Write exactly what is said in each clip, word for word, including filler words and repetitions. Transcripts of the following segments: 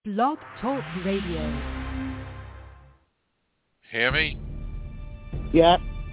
Blog Talk Radio. Hear me? Yeah.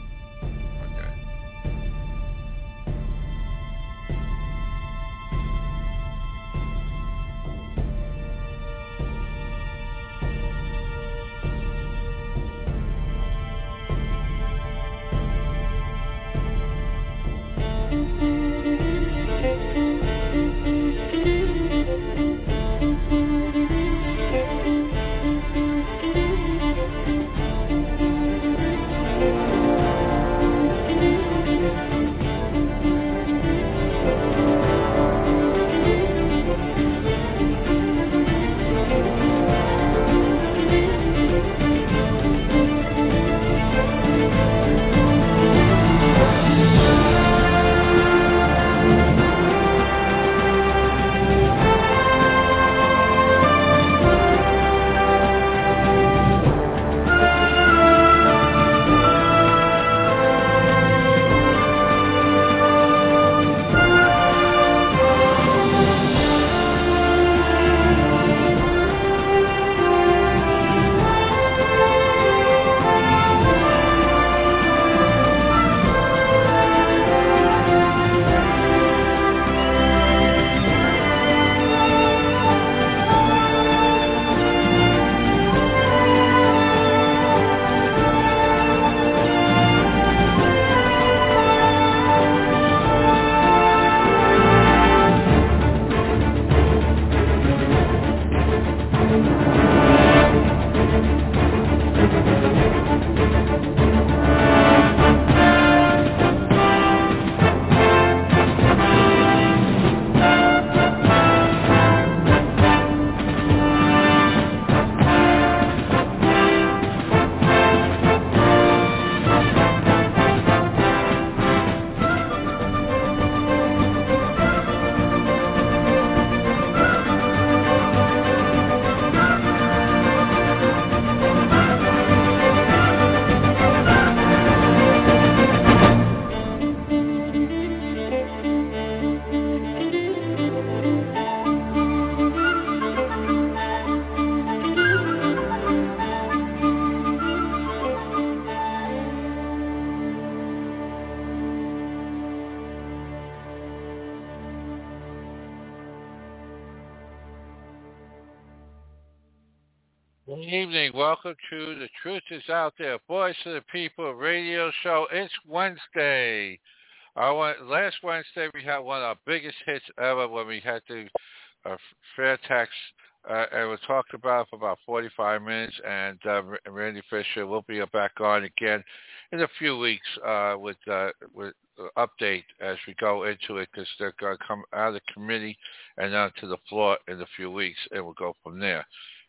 Good evening. Welcome to The Truth is Out There, Voice of the People radio show. It's Wednesday. I went, last Wednesday we had one of our biggest hits ever when we had the uh, fair tax, uh, and we talked about it for about forty-five minutes, and uh, Randy Fisher will be back on again in a few weeks uh, with uh, with uh, update as we go into it, because they're going to come out of the committee and onto the floor in a few weeks, and we'll go from there.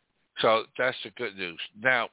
So that's the good news. Now,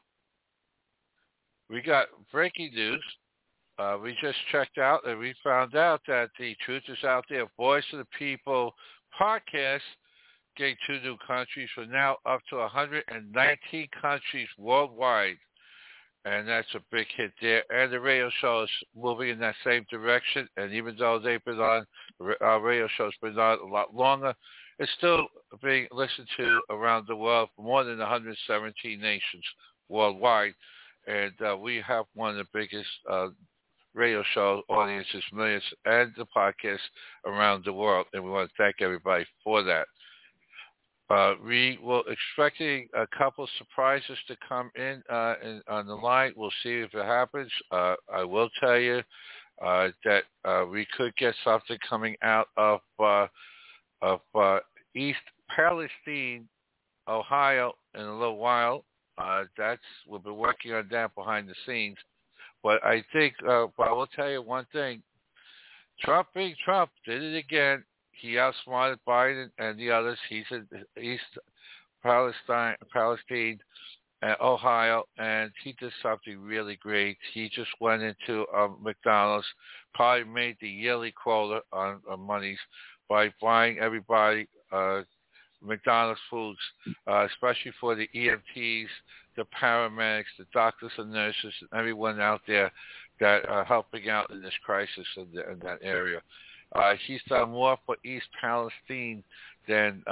we got breaking news. Uh, we just checked out and we found out that the Truth is Out There, Voice of the People podcast getting two new countries. We're now up to one hundred nineteen countries worldwide, and that's a big hit there. And the radio show is moving in that same direction, and even though they've been on, our radio show's been on a lot longer, it's still being listened to around the world for more than one hundred seventeen nations worldwide. And uh, we have one of the biggest uh, radio show audiences, millions, and the podcast around the world. And we want to thank everybody for that. Uh, we were expecting a couple surprises to come in, uh, in on the line. We'll see if it happens. Uh, I will tell you uh, that uh, we could get something coming out of uh, of uh, East Palestine, Ohio, in a little while. Uh, that's we'll be working on that behind the scenes. But I think, uh, but I will tell you one thing. Trump being Trump did it again. He outsmarted Biden and the others. He's in East Palestine, Palestine, and Ohio, and he did something really great. He just went into um, McDonald's, probably made the yearly quota on, on monies by buying everybody uh, McDonald's foods, uh, especially for the E M Ts, the paramedics, the doctors and nurses, and everyone out there that are helping out in this crisis in, the, in that area. Uh, he's done more for East Palestine than uh,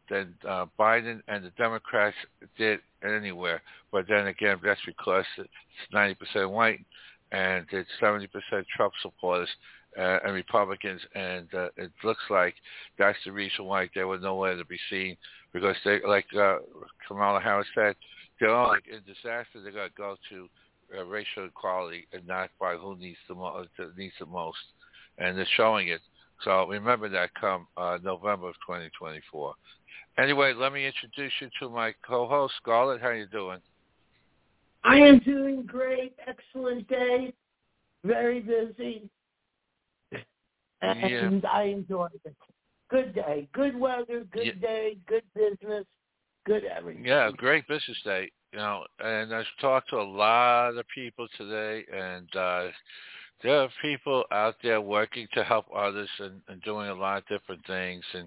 than uh, Biden and the Democrats did anywhere. But then again, that's because it's ninety percent white and it's seventy percent Trump supporters uh, and Republicans, and uh, it looks like that's the reason why they were nowhere to be seen, because they, like uh, Kamala Harris said, they're all like in disaster. They're going to go to uh, racial equality and not by who needs the, mo- needs the most, and they're showing it. So remember that come uh, November of twenty twenty-four. Anyway, let me introduce you to my co-host, Scarlett. How you doing? I am doing great. Excellent day. Very busy. And yeah. I enjoyed it. Good day. Good weather. Good yeah. day. Good business. Good everything. Yeah, great business day. You know, and I've talked to a lot of people today, and uh, there are people out there working to help others and, and doing a lot of different things, and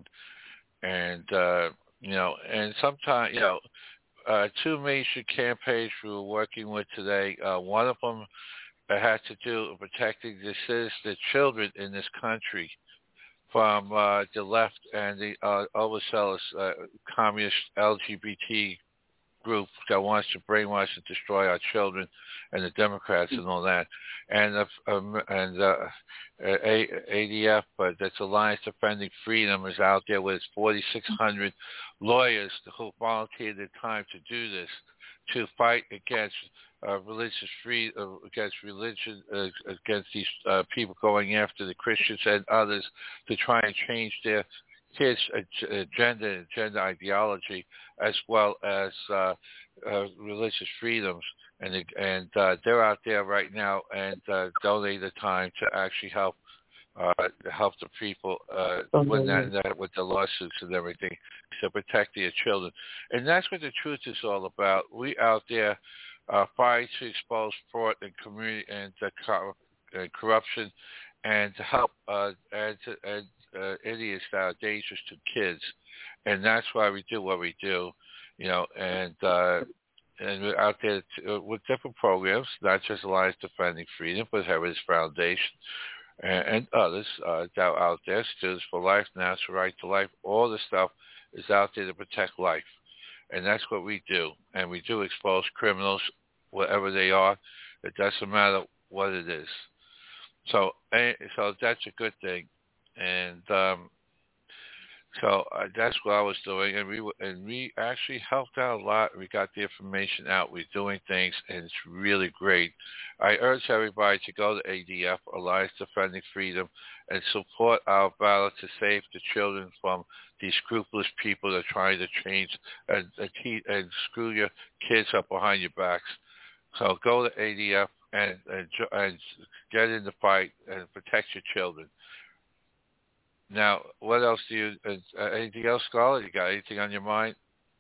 and uh, you know, and sometimes you know, uh, two major campaigns we were working with today. Uh, one of them had to do with protecting the citizens, the children in this country, from uh, the left and the uh, overzealous uh, communist L G B T group that wants to brainwash and destroy our children, and the Democrats and all that, and uh, um, and uh, A- ADF, but that's Alliance Defending Freedom, is out there with its forty-six hundred lawyers who volunteered their time to do this, to fight against uh, religious free, uh, against religion, uh, against these uh, people going after the Christians and others to try and change their kids' agenda and gender ideology, as well as uh, uh, religious freedoms, and and uh, they're out there right now and uh, donate the time to actually help uh, help the people uh, with that, that with the lawsuits and everything to protect their children, and that's what the truth is all about. We out there uh, fighting to expose fraud and community and uh, co- and corruption, and to help uh, and to, and Uh, idiots that are dangerous to kids, and that's why we do what we do, you know. And uh, and we're out there to, uh, with different programs, not just Alliance Defending Freedom, but Heritage Foundation and, and others uh, that are out there. Students for Life, National Right to Life, all this stuff is out there to protect life, and that's what we do. And we do expose criminals wherever they are. It doesn't matter what it is. So, so that's a good thing. And um, so uh, that's what I was doing, and we and we actually helped out a lot. We got the information out. We're doing things, and it's really great. I urge everybody to go to A D F, Alliance Defending Freedom, and support our battle to save the children from these scrupulous people that are trying to change and and, keep, and screw your kids up behind your backs. So go to A D F and and, and get in the fight and protect your children. Now, what else do you, uh, anything else, Scarlett? You got anything on your mind?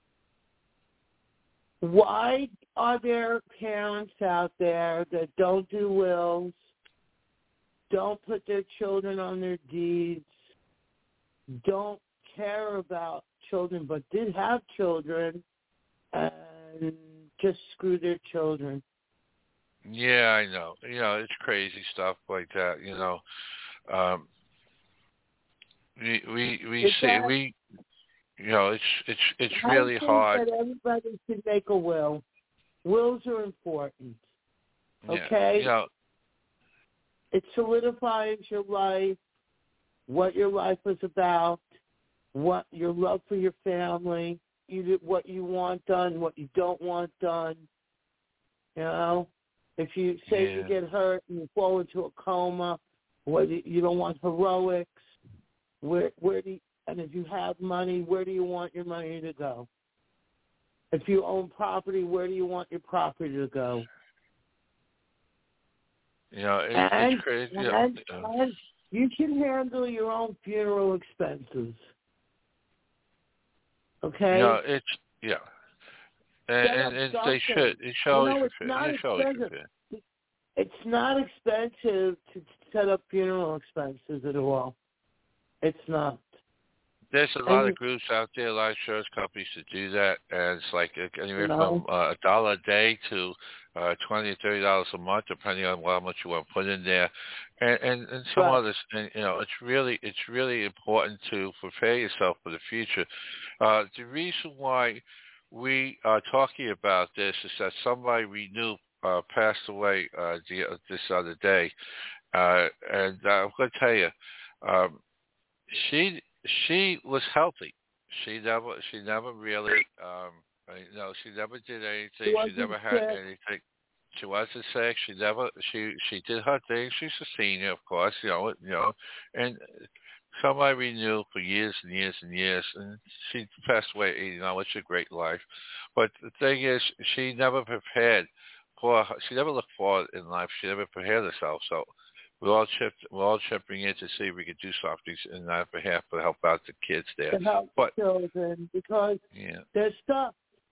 Why are there parents out there that don't do wills, don't put their children on their deeds, don't care about children, but did have children, and just screw their children? Yeah, I know. You know, it's crazy stuff like that, you know. Um, We we we Is see that, we you know it's it's it's I really think hard. that everybody should make a will. Wills are important. Okay. Yeah, you know, it solidifies your life, what your life was about, what your love for your family, you what you want done, what you don't want done. You know, if you say yeah. you get hurt and you fall into a coma, what you don't want heroics. Where where do you, and if you have money, where do you want your money to go? If you own property, where do you want your property to go? You know, it, and, it's crazy. And, you know, and you can handle your own funeral expenses. Okay. You know, it's yeah, and, and, and they should. It shows no, you it's not it shows expensive. It's not expensive to set up funeral expenses at all. It's not. There's a lot of groups out there, a lot of insurance companies to do that, and it's like anywhere no. from uh, a dollar a day to uh, twenty or thirty dollars a month, depending on how much you want to put in there, and and, and some Right. others. And, you know, it's really it's really important to prepare yourself for the future. Uh, the reason why we are talking about this is that somebody we knew uh, passed away uh, the, this other day, uh, and uh, I'm going to tell you, um, she she was healthy. She never she never really. Um, You know, she never did anything. She She never had sick. anything. She wasn't sick. She never. She she did her thing. She's a senior, of course. You know. You know, and somebody we knew for years and years and years, and she passed away at eighty-nine, which is a great life. But the thing is, she never prepared for. She never looked forward in life. She never prepared herself. So we're all chipped. We're all chipping in to see if we could do something in that behalf to help out the kids there. To help but the children because yeah, they're stuck.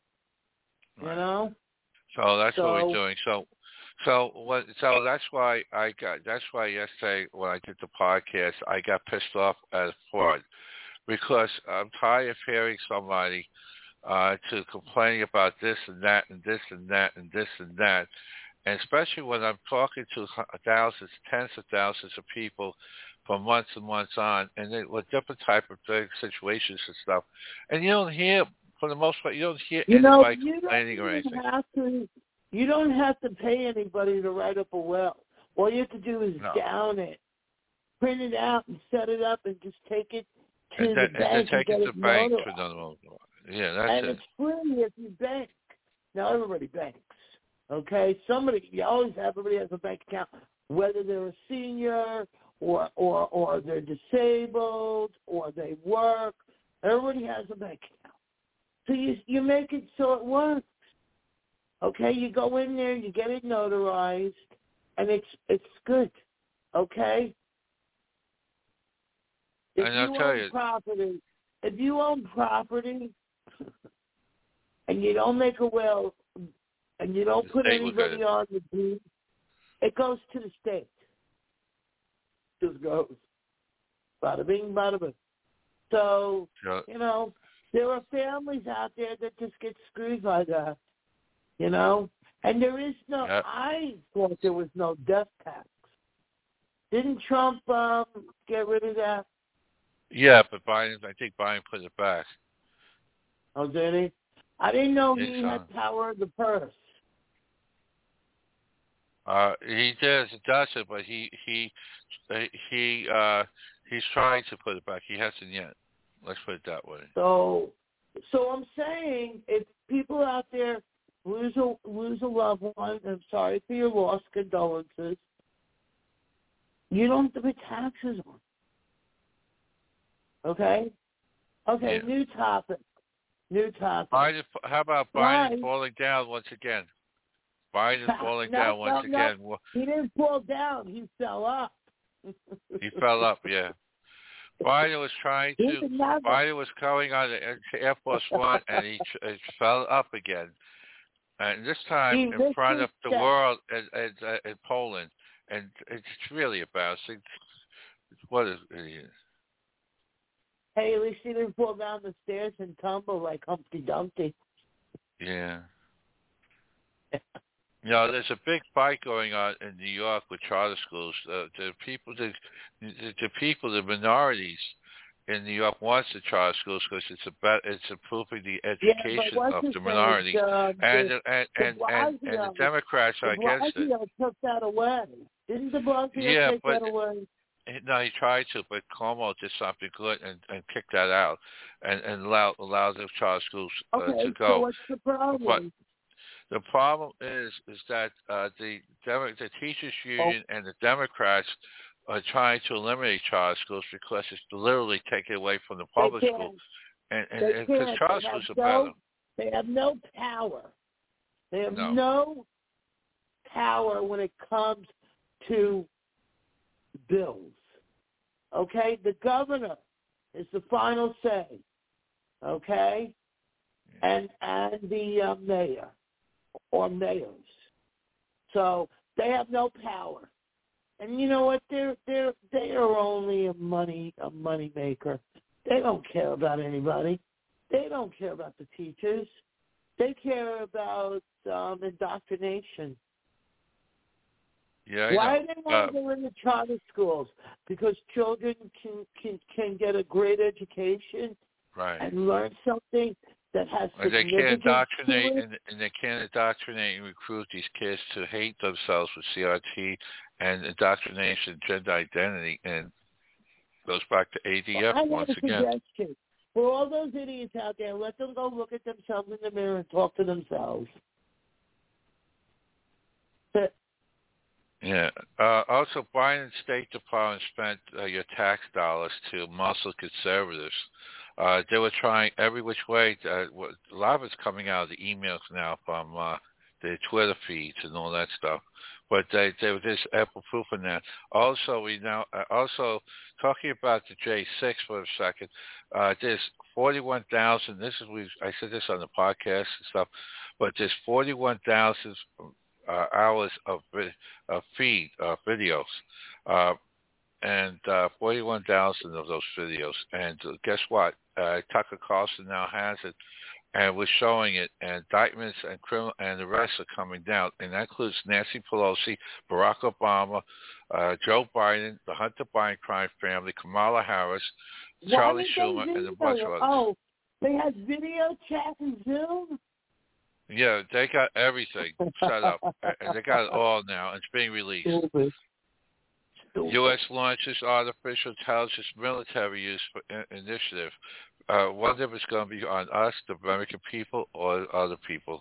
You right. know. So that's so, what we're doing. So, so what? So that's why I got. That's why yesterday when I did the podcast, I got pissed off at Ford because I'm tired of hearing somebody uh, to complaining about this and that and this and that and this and that, and especially when I'm talking to thousands, tens of thousands of people for months and months on, and they, with different type of things, situations and stuff, and you don't hear. For the most part, you don't hear you know, anybody you complaining don't or anything. have to. You don't have to pay anybody to write up a will. All you have to do is No. down it, print it out, and set it up, and just take it to And then, the and then bank and take get it to it the bank notarized. for another. Yeah, that's and it. it's free if you bank. Now everybody banks. Okay, somebody. You always have everybody has a bank account, whether they're a senior or or or they're disabled or they work. Everybody has a bank account. So you you make it so it works. Okay, you go in there, you get it notarized, and it's it's good. Okay. If And I'll you tell own you, property, if you own property, and you don't make a will, and you don't the put state will get anybody it. on the deed, it goes to the state. Just goes. Bada bing, bada bing. So So, you know. There are families out there that just get screwed by that, you know? And there is no, yeah. I thought there was no death tax. Didn't Trump um, get rid of that? Yeah, but Biden, I think Biden put it back. Oh, did he? I didn't know It's, he uh, had power of the purse. uh, he does, does it, but he, he, he, uh, he's trying to put it back. He hasn't yet. Let's put it that way. So, so I'm saying, if people out there lose a lose a loved one, I'm sorry for your loss, condolences. You don't have to pay taxes on. Okay. Okay. Yeah. New topic. New topic. Biden, how about Why? Biden falling down once again? Biden falling no, down once no, no. again. He didn't fall down. He fell up. He fell up. Yeah. Biden was trying to. Biden was going on the Air Force One, and he, he fell up again, and this time he in front of the step. world in, in, in Poland, and it's really embarrassing. What is it? Hey, at least he didn't fall down the stairs and tumble like Humpty Dumpty. Yeah. You know, there's a big fight going on in New York with charter schools. Uh, the people, the, the the people, the minorities in New York wants the charter schools because it's about it's improving the education yeah, of the minorities, uh, and, the, and, and, the and and the Democrats are the against it. Blasio took that away. Didn't de Blasio Yeah, take but that away? no, he tried to, but Cuomo did something good and, and kicked that out, and and allowed allowed the charter schools uh, okay, to go. so what's the problem? But the problem is is that uh, the Demo- the teachers union oh. and the Democrats are trying to eliminate charter schools because it's literally taken away from the public school, and and because charter schools are no, better. They have no power. They have No. no power when it comes to bills. Okay, the governor is the final say. Okay, and and the uh, mayor or mayors. So they have no power. And you know what? They're they're they are only a money a money maker. They don't care about anybody. They don't care about the teachers. They care about um, indoctrination. Yeah, I Why know. do they want Uh, to go into charter schools? Because children can, can, can get a great education right. and learn something that has And they can't significance to indoctrinate, it. and, and they can't indoctrinate and recruit these kids to hate themselves with C R T and indoctrination, gender identity, and goes back to A D F I have once a again. suggestion. For all those idiots out there, let them go look at themselves in the mirror and talk to themselves. But Yeah. Uh, also, Biden State Department spent uh, your tax dollars to muscle conservatives. Uh, they were trying every which way. To, uh, what- a lot of it's coming out of the emails now from uh, the Twitter feeds and all that stuff. But they they were just ample proof in that. Also, we now uh, also talking about the J six for a second. Uh, there's forty-one thousand. This is we I said this on the podcast and stuff, but there's forty-one thousand uh, hours of uh, feed uh, videos, uh, and uh, forty-one thousand of those videos. And uh, guess what? Uh, Tucker Carlson now has it, and we're showing it. And indictments and criminal and arrests are coming down, and that includes Nancy Pelosi, Barack Obama, uh, Joe Biden, the Hunter Biden crime family, Kamala Harris, Charlie Schumer, and a bunch of others. Oh, they had video chat and Zoom? Yeah, they got everything set up, and they got it all now. It's being released. Stupid. Stupid. U S launches artificial intelligence military use for in- initiative. Uh, wonder if it's going to be on us, the American people, or other people.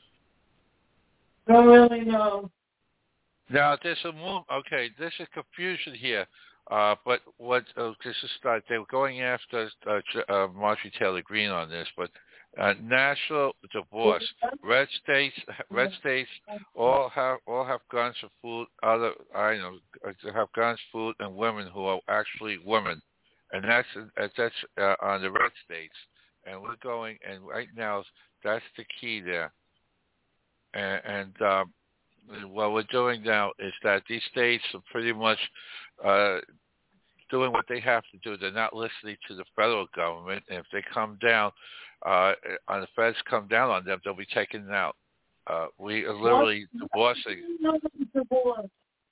Don't really know. Now, there's a move. Okay, there's a confusion here. Uh, but what uh, this is start? They were going after uh, uh, Marjorie Taylor Greene on this, but uh, national divorce. Red states, red states, all have all have guns for food. Other, I know, have guns, food, and women who are actually women, and that's that's uh, on the red states. And we're going, and right now that's the key there. And, and um, what we're doing now is that these states are pretty much uh, doing what they have to do. They're not listening to the federal government. And if they come down, uh, on the feds come down on them, they'll be taken out. Uh, we are literally what, divorcing. Divorce?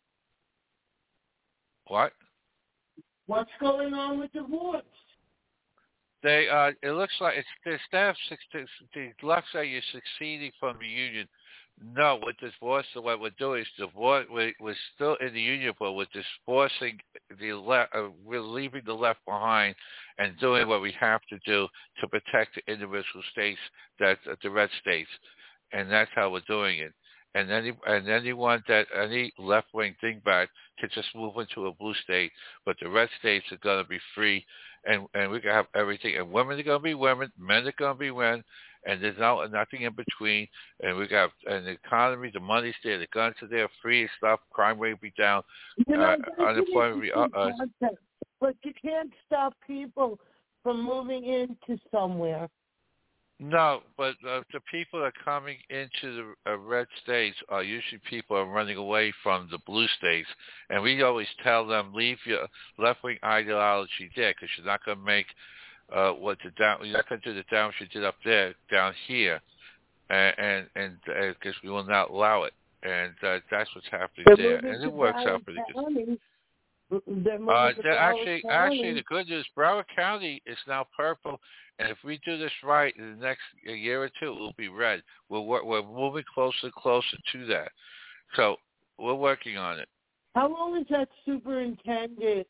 What? What's going on with divorce? They. Uh, it looks like it's the staff. The left say you're succeeding from the union. No, with divorce, what we're doing is divorce. We're, we're still in the union, but we're divorcing the left. Uh, we're leaving the left behind and doing what we have to do to protect the individual states, that uh, the red states, and that's how we're doing it. And any and anyone that any left-wing dingbat can just move into a blue state, but the red states are going to be free, and and we can have everything. And women are going to be women, men are going to be men. And there's no nothing in between, and we got and the economy, the money's there, the guns are there, free stuff, crime rate be down, you know, uh, unemployment be up. Uh, but you can't stop people from moving into somewhere. no, but uh, the people that are coming into the uh, red states are usually people who are running away from the blue states, and we always tell them leave your left-wing ideology there because you're not going to make. Uh, what the down? You're not going to do the damage you did up there, down here, and and because uh, we will not allow it, and uh, that's what's happening They're there, and it works out pretty good. They're moving Uh, to they're actually, County. actually, the good news, Broward County is now purple, and if we do this right, in the next year or two, it will be red. We're we're moving closer and closer to that, so we're working on it. How long is that superintendent?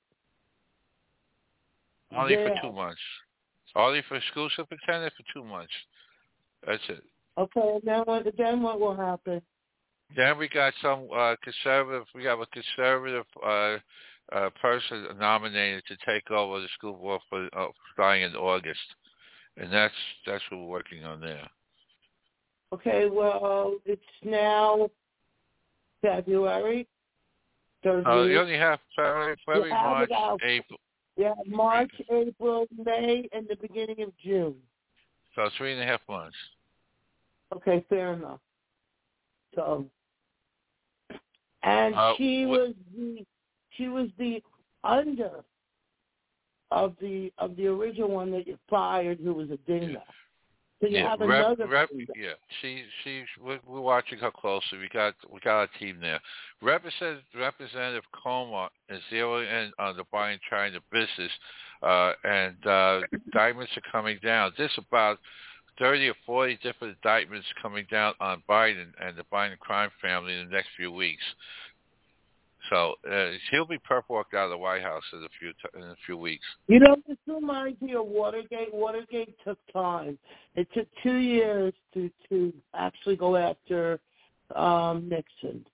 Only there? for two months. Only for school superintendent for two months. That's it. Okay, now what, then what will happen? Then we got some uh, conservative. We have a conservative uh, uh, person nominated to take over the school board for uh, starting in August, and that's that's what we're working on there. Okay, well, it's now February. Third Uh, week. you only have February, February March, April. Yeah, March, April, May, and the beginning of June. So three and a half months. Okay, fair enough. So, and uh, she wh- was the she was the under of the of the original one that you fired, who was a dingo. So you yeah, have rep, another. rep, yeah. She, she, we're, we're watching her closely. We got, we got a team there. Representative, Representative Comer is zeroing in on the Biden-China business, uh, and uh, indictments are coming down. There's about thirty or forty different indictments coming down on Biden and the Biden crime family in the next few weeks. So uh, he'll be perp-walked out of the White House in a few t- in a few weeks. You know, this reminds me of Watergate. Watergate took time. It took two years to, to actually go after um, Nixon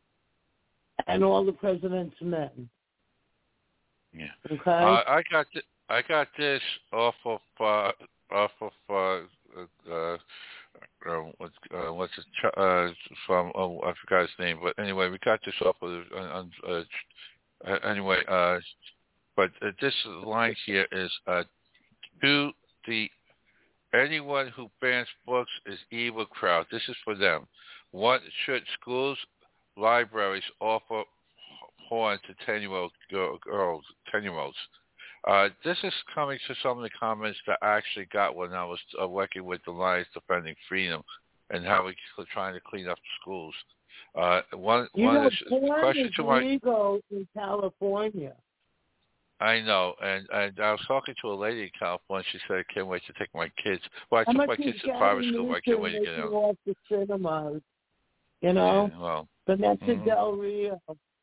and all the president's men. Yeah. Okay. Uh, I got th- I got this off of uh, off of uh, uh, uh, what's uh, what's it, uh, from? Oh, I forgot his name. But anyway, we got this off of uh, uh, uh, anyway. Uh, but uh, this line here is uh, to the anyone who bans books is evil crowd. This is for them. What should schools, libraries offer porn to ten-year-old girls, ten-year-olds? Uh, this is coming to some of the comments that I actually got when I was uh, working with the Lions Defending Freedom and how we were trying to clean up the schools. Uh, one you one know, of the porn question is to my legal in California. I know, and and I was talking to a lady in California. She said, "I can't wait to take my kids." Well, I How took much my is kids to private Gary school, but I can't Newsom wait to get making out. off the cinemas? You know, Yeah, well, Vanessa mm-hmm. Del Rio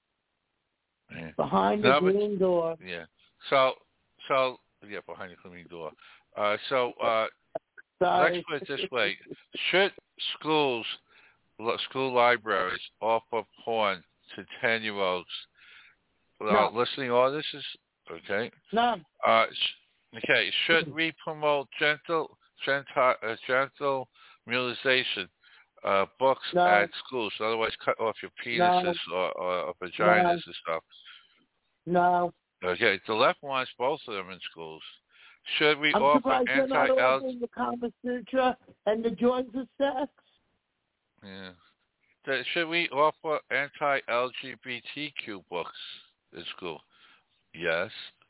yeah. behind the no, green but, door. Yeah. So so yeah, behind the green door. Uh, so uh, let's Sorry. put it this way: should schools, school libraries offer porn to ten-year-olds? Uh, No. listening audiences, okay. No. Uh, sh- okay. Should we promote gentle, gentle, uh, gentle mutilization uh, books No. at schools? Otherwise, cut off your penises No. or, or, or No. vaginas and stuff. No. Okay. The left wants both of them in schools. Should we I'm offer surprised you're not anti-L? offering the Kama Sutra and the joys of sex. Yeah. The- Should we offer anti-L G B T Q books in school? Yes.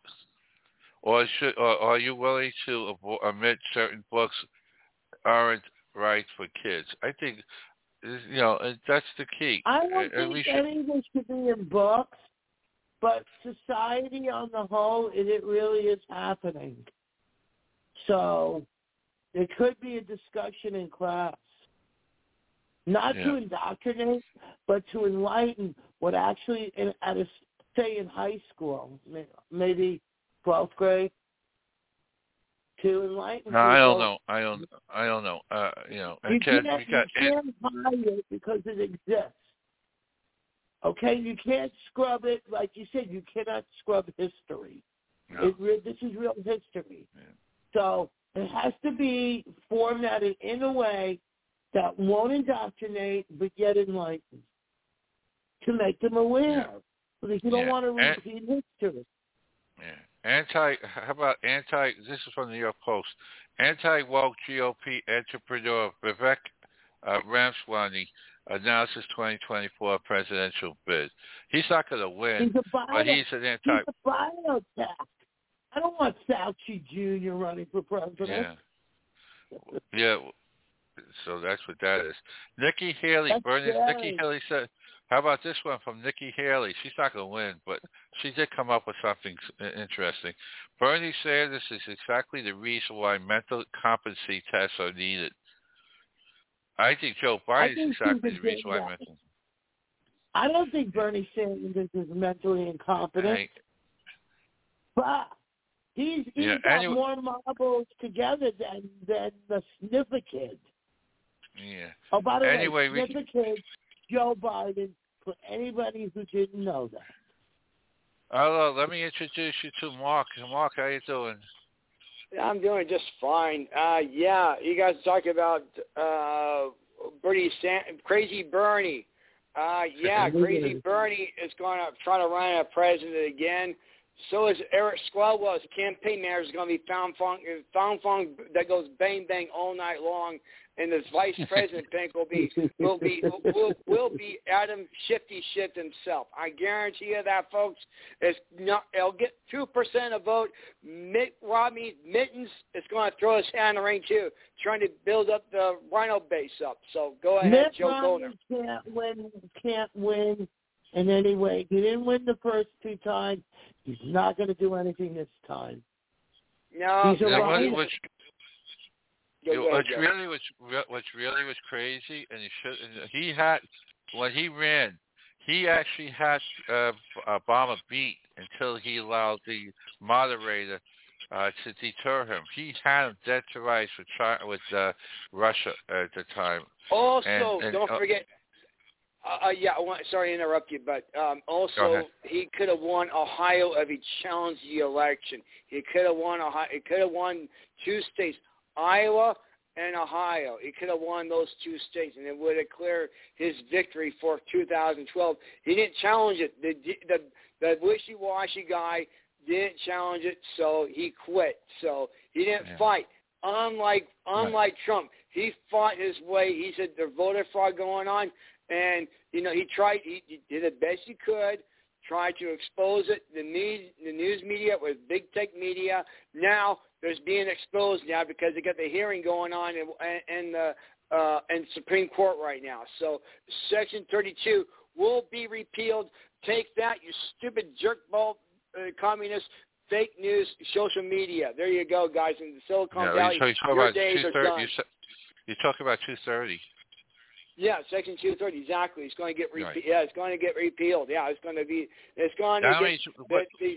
Or should, or are you willing to avo- omit certain books aren't right for kids? I think, you know, that's the key. I don't And think we should, any of this should be in books, but society on the whole, it, it really is happening. So there could be a discussion in class, not yeah. to indoctrinate, but to enlighten what actually, in, at a, say in high school, maybe twelfth grade, to enlighten No, people. I don't know. I don't. I don't know. Uh, you know, You can, can't, we got, you can't hide it because it exists. Okay, you can't scrub it. Like you said, you cannot scrub history. no. It re- this is real history. Yeah. So it has to be formatted in a way that won't indoctrinate, but yet enlighten, to make them aware. Yeah. Because you don't Yeah. want to And- repeat history. Yeah. Anti, how about anti, this is from the New York Post, anti-woke G O P entrepreneur Vivek uh, Ramaswamy announces twenty twenty-four presidential bid. He's not going to win, He's a bio, but he's an anti... he's a biotech. I don't want Fauci Junior running for president. Yeah. Yeah. So that's what that is. Nikki Haley, That's Bernie, scary. Nikki Haley said, how about this one from Nikki Haley? She's not going to win, but she did come up with something interesting. Bernie Sanders is exactly the reason why mental competency tests are needed. I think Joe Biden is exactly the reason why mental... I don't think Bernie Sanders is mentally incompetent, I, but he's he's yeah, got anyway, more marbles together than than the Sniffer kid. Yeah. Oh, by the anyway, way, we Sniffer kid, Joe Biden, for anybody who didn't know that. Hello, let me introduce you to Mark. Mark, how you doing? I'm doing just fine. Uh, yeah, you guys talk about uh, Bernie, San- crazy Bernie. Uh, yeah, crazy Bernie is going to try to run as president again. So is Eric Swalwell's campaign manager is going to be found funk, found funk that goes bang bang all night long and the vice president pick will be will be will, will be Adam Shifty Shift himself. I guarantee you that, folks. It's not. It'll get two percent of vote. Mitt Romney Mittens is going to throw his hand in the ring too, trying to build up the Rhino base up. So go ahead, Mitt Joe Romney Goldner. Can't win. Can't win in any way. He didn't win the first two times. He's not going to do anything this time. No, He's a Yeah, Rhino. what, which, Go you know, ahead, what's Joe. really was what's really was crazy, and he should. And he had when he ran, he actually had uh, Obama beat until he allowed the moderator uh, to deter him. He had him dead to rights with China, with uh, Russia at the time. Also, And, and, don't uh, forget. Uh, yeah, I want, sorry to interrupt you, but um, Go also ahead. he could have won Ohio if he challenged the election. He could have won Ohio. He could have won two states, Iowa and Ohio. He could have won those two states, and it would have cleared his victory for two thousand twelve. He didn't challenge it. The the the wishy-washy guy didn't challenge it, so he quit. So he didn't Yeah. fight. Unlike unlike Right. Trump, he fought his way. He said there's voter fraud going on. And, you know, he tried, he, he did the best he could, tried to expose it. The news, the news media with big tech media. Now there's being exposed now because they got the hearing going on in, in the uh, in Supreme Court right now. So Section thirty-two will be repealed. Take that, you stupid jerkball uh, communist fake news social media. There you go, guys. In the Silicon Yeah, Valley, you talk your about days two are thirty. done. You, you talk about two thirty. Yeah, Section two thirty, exactly. It's going to get repe- Right. Yeah, it's going to get repealed. Yeah, it's going to be. It's going to That get. means, the- what, the-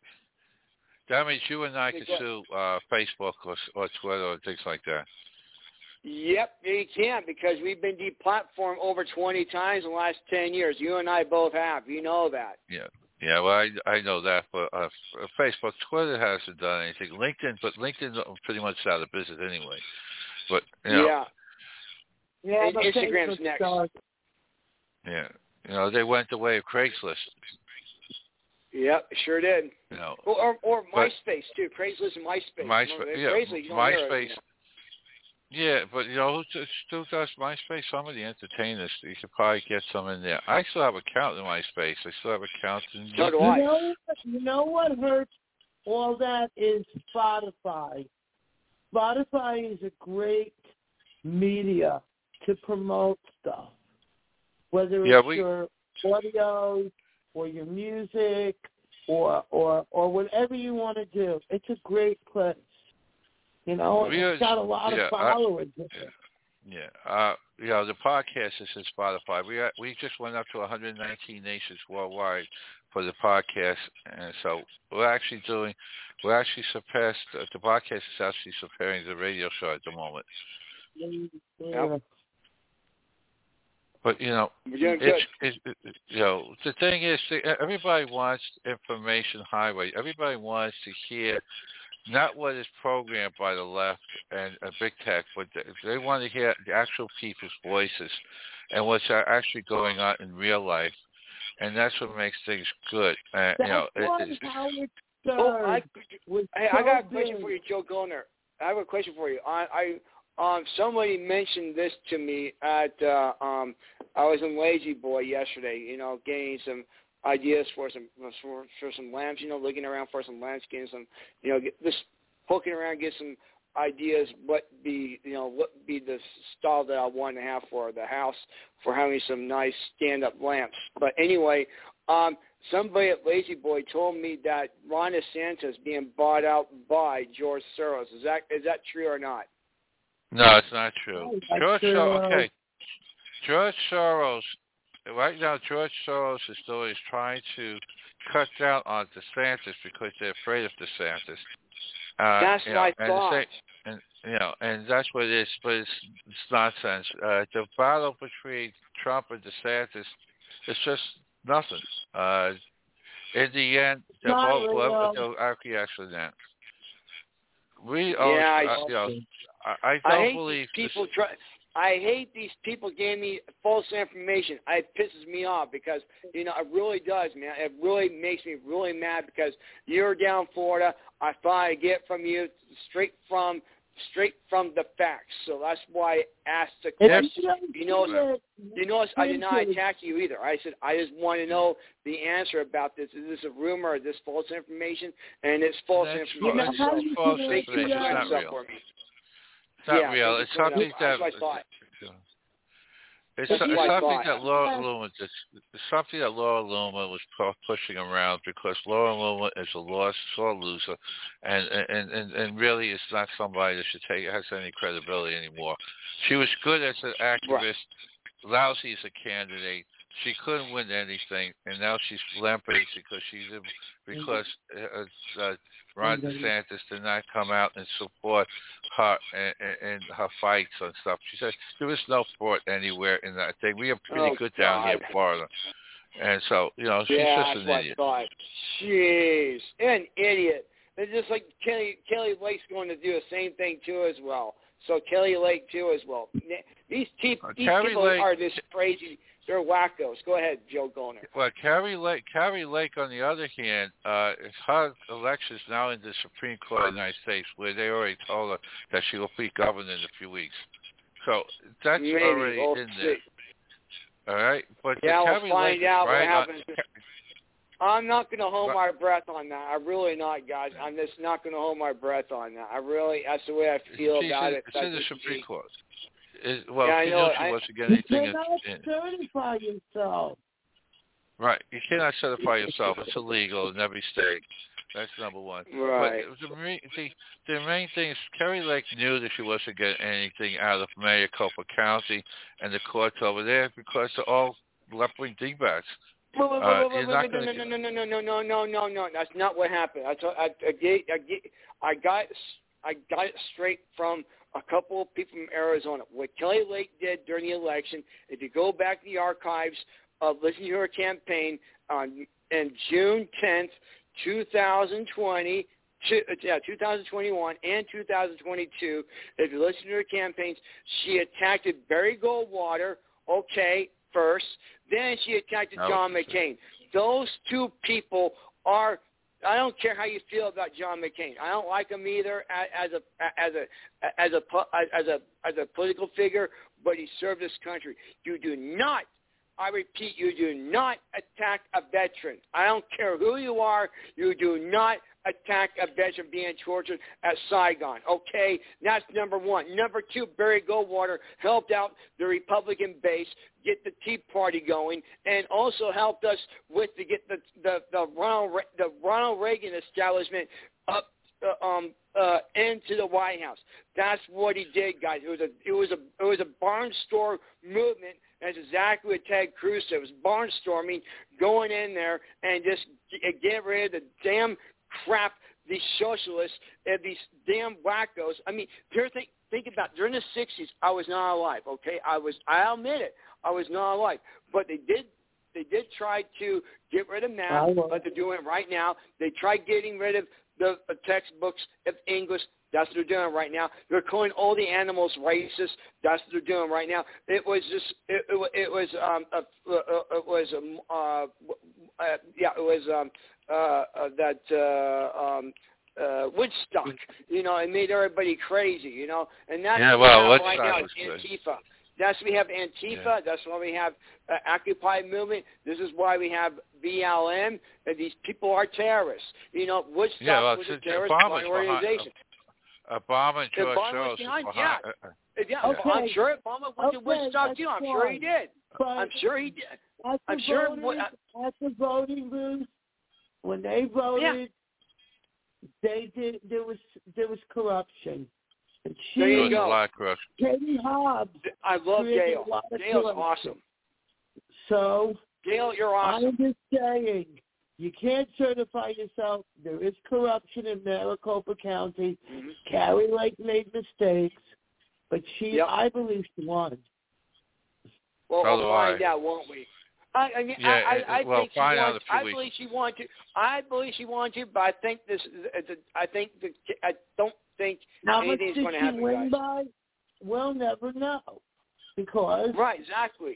that means you and I Yeah, could go sue uh, Facebook or, or Twitter or things like that. Yep, you can because we've been deplatformed over twenty times in the last ten years. You and I both have. You know that. Yeah, yeah. Well, I I know that, but uh, Facebook, Twitter hasn't done anything. LinkedIn, but LinkedIn's pretty much out of business anyway. But you know, Yeah. Yeah, And but Instagram's Facebook next. does. yeah, you know, they went the way of Craigslist. Yep, sure did. You know, Or or, or But- MySpace too. Craigslist and MySpace. MySpace, No, yeah, Craigslist, you don't hear it MySpace. anymore. Yeah, but you know, who t- still does MySpace? Some of the entertainers, you could probably get some in there. I still have an account in MySpace. I still have accounts in. So do You I. know, you know what hurts all that is Spotify. Spotify is a great media to promote stuff, whether Yeah, it's we- your audio or your music or or or whatever you want to do. It's a great place. You know, We it's are- got a lot yeah, of I- followers. Yeah, uh, you know, the podcast is in Spotify. We are, we just went up to one hundred nineteen nations worldwide for the podcast, and so we're actually doing, we're actually surpassed. Uh, the podcast is actually surpassing the radio show at the moment. Yeah. But you know, We're doing good. it's, it's it, you know, the thing is, everybody wants information highway. Everybody wants to hear not what is programmed by the left and uh, big tech, but they, they want to hear the actual people's voices and what's actually going on in real life, and that's what makes things good. Uh, you know, That's why it, it's, Howard Oh, I, Stern was hey, so I got a question big. for you, Joe Goldner. I have a question for you. I, I um, somebody mentioned this to me at uh, um, I was in Lazy Boy yesterday. You know, getting some ideas for some for, for some lamps. You know, looking around for some lamps, getting some. You know, get, just poking around, get some ideas. What be you know what be the style that I want to have for the house for having some nice stand-up lamps. But anyway, um, somebody at Lazy Boy told me that Ron DeSantis is being bought out by George Soros. Is that is that true or not? no, it's not true. Oh, that's George true. Soros, okay, George Soros. Right now, George Soros is doing is trying to cut down on DeSantis because they're afraid of DeSantis. Uh, That's you what know, I and the thought. same- And you know, and that's what it is, but it's, it's nonsense. Uh, the battle between Trump and DeSantis is just nothing. Uh, in the end, they're Not both real. well, they'll acquiesce in that. We, Yeah, always, I- uh, you know, I, I I don't hate believe these this- people try. I hate these people giving me false information. It pisses me off because, you know, it really does, man. It really makes me really mad because you're down in Florida. I thought I'd get from you straight from straight from the facts. So that's why I asked the Yes. question. You know, you notice I did not attack you either. I said I just want to know the answer about this. Is this a rumor? Is this false information? And it's false That's information. false. So It's false make two information. It's cents not up real. for me. It's not Yeah, real. so It's just wanna- something that. that's what I thought. It's, That's it's what I something thought. that Laura Loomer just, it's something that Laura Loomer was pu- pushing around because Laura Loomer is a lost, sore loser, and and and and really is not somebody that should take has any credibility anymore. She was good as an activist, Right. lousy as a candidate. She couldn't win anything, and now she's lampaged because she's because uh, uh, Ron DeSantis did not come out and support her in, in her fights and stuff. She said there was no fraud anywhere in that thing. We are pretty Oh, good down here in God. Florida, and so you know she's Yeah, just that's an what idiot. I thought. Jeez, an idiot. It's just like Kelly Kelly Lake's going to do the same thing too as well. So Kelly Lake too as well. These, te- Uh, these Carrie people Lake- are this crazy. They're wackos. Go ahead, Joe Goner. Well, Carrie Lake, Carrie Lake, on the other hand, uh, her election is now in the Supreme Court of the United States, where they already told her that she will be governor in a few weeks. So that's Maybe. already We'll in see. there. All right, but Yeah, the we'll Carrie find Lake out is what right happens. on, I'm not going to hold Right. my breath on that. I'm really not, guys. I'm just not going to hold my breath on that. I really, that's the way I feel she's about in, it. It's in the That's Supreme just- Court. It, well, Yeah, I she know. knew she I- wasn't getting You anything. cannot in, certify yourself. right, you cannot certify yourself. It's illegal in every state. That's number one. Right. But the, main- the, the main thing is Carrie Lake knew that she wasn't getting anything out of Maricopa County and the courts over there because they're all left-wing dingbats. Wait, wait, Uh, wait, wait, you're wait, not wait, gonna no, get- no, no, no, no, no, no, no, no. That's not what happened. I, told, I, I, get, I, get, I got, I got it straight from a couple of people from Arizona. What Kelly Lake did during the election, if you go back to the archives of listening to her campaign on in June tenth, two thousand twenty. Two, yeah, two thousand twenty-one and two thousand twenty-two. If you listen to her campaigns, she attacked Barry Goldwater, okay, first. Then she attacked That John was McCain. Those two people are. I don't care how you feel about John McCain. I don't like him either as a as a as a as a as a political figure, but he served this country. You do not. I repeat, you do not attack a veteran. I don't care who you are. You do not attack a veteran being tortured at Saigon. Okay, that's number one. Number two, Barry Goldwater helped out the Republican base get the Tea Party going, and also helped us with to get the the the Ronald Re- the Ronald Reagan establishment up uh, um uh into the White House. That's what he did, guys. It was a it was a it was a barnstorm movement. That's exactly what Ted Cruz said. It was barnstorming, going in there and just get, get rid of the damn crap, these socialists and these damn wackos. I mean, here, think, think about during the sixties, I was not alive. Okay, I was. I admit it. I was not alive. But they did. They did try to get rid of math, but they're doing it right now. They tried getting rid of the uh, textbooks of English. That's what they're doing right now. They're calling all the animals racist. That's what they're doing right now. It was just, it, it, it was, um, uh, uh, it was, um, uh, uh, yeah, it was um, uh, uh, that uh, um, uh, Woodstock. You know, it made everybody crazy. You know, and that's yeah, what well, we have right now. was Is good. Antifa. That's why we have Antifa. Yeah. That's why we have uh, Occupy movement. This is why we have B L M. And these people are terrorists. You know, Woodstock Yeah, well, was since a terrorist Obama's organization. Obama and George Obama was Soros behind, was yeah. behind. Uh, uh, Yeah, Okay. I'm sure Obama went to Okay, Woodstock that's too. I'm fine. sure he did. But I'm sure he did. at the I'm sure. voting, uh, at the voting booth, when they voted, they did. There was there was corruption. And she, There you there was go. a lot of corruption. Katie Hobbs. I love created Gail. a lot of Gail's corruption. awesome. So Gail, you're awesome. I'm just saying, you can't certify yourself. There is corruption in Maricopa County. Mm-hmm. Carrie Lake made mistakes, but she, Yep. I believe, she won. Well, So we'll do find I. out, won't we? I, I mean, Yeah, I, it- I, I well, think she find out wants. in a few I weeks. believe she wanted to. I believe she wanted to, but I think this. It's a, I think the. I don't think How much anything's did going to she happen, win guys. by? We'll never know, because Right, exactly.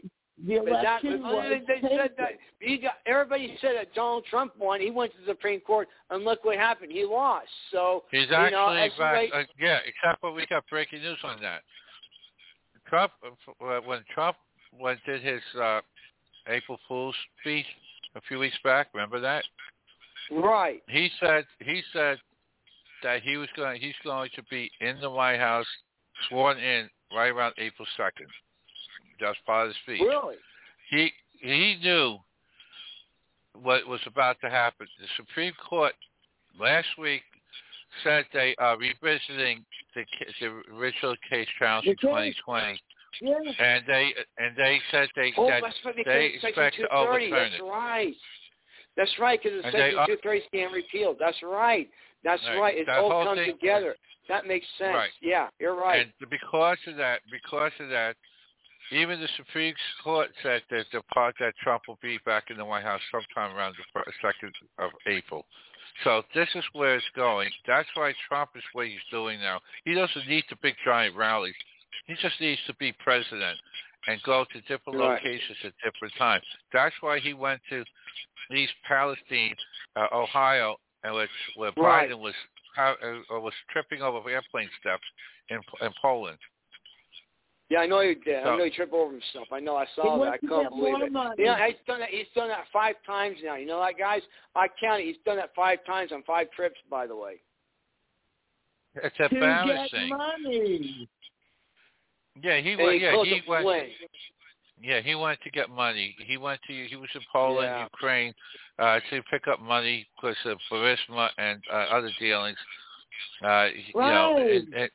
the election that, was they said that he got, everybody said that Donald Trump won. He went to the Supreme Court, and look what happened. He lost. So he's you actually know, back. like, Uh, yeah, except for we got breaking news on that. Trump, uh, when Trump went did his uh, April Fool's speech a few weeks back, remember that? Right. He said he said that he was going he's going to be in the White House, sworn in right around April second. That's part of the speech. Really? He he knew what was about to happen. The Supreme Court last week said they are revisiting the, the original case challenge in twenty twenty, yeah. and they and they said they oh, that that's what they, they expect to overturn that's it. That's right. That's right, because the And Section they, two thirty can't repealed. That's right. That's right. right. It That all whole comes thing, together. That makes sense. Right. Yeah, you're right. And because of that, because of that, even the Supreme Court said that the part that Trump will be back in the White House sometime around the second of April. So this is where it's going. That's why Trump is what he's doing now. He doesn't need the big giant rallies. He just needs to be president and go to different Right. locations at different times. That's why he went to East Palestine, uh, Ohio, and which where Right. Biden was uh, uh, was tripping over airplane steps in in Poland. Yeah, I know he did. So, I know he tripped over himself. I know. I saw He that. I wants to couldn't get believe more it. money. You know, he's done that. He's done that five times now. You know that, guys? I counted. He's done that five times on five trips, by the way. it's to embarrassing. get money. Yeah, he And went. he Yeah, closed he the went. fling. Yeah, he went to get money. He went to. He was in Poland, Yeah. Ukraine, uh, to pick up money because of Burisma and uh, other dealings. Uh, Right. You know, and, and,